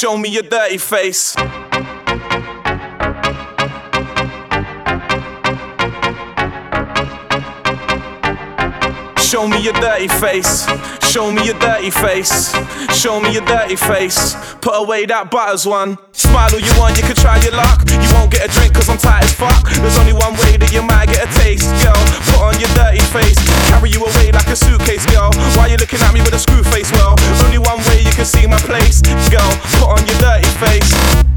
Show me your dirty face. Show me your dirty face. Show me your dirty face. Show me your dirty face. Put away that butters one. Smile all you want, you can try your luck. You won't get a drink cause I'm tight as fuck. There's only one way that you might get a taste, girl. Put on your dirty face. Carry you away like a suitcase, girl. Why you looking at me with a screw face? Well, only one way you can see my place, girl. Put on your dirty face.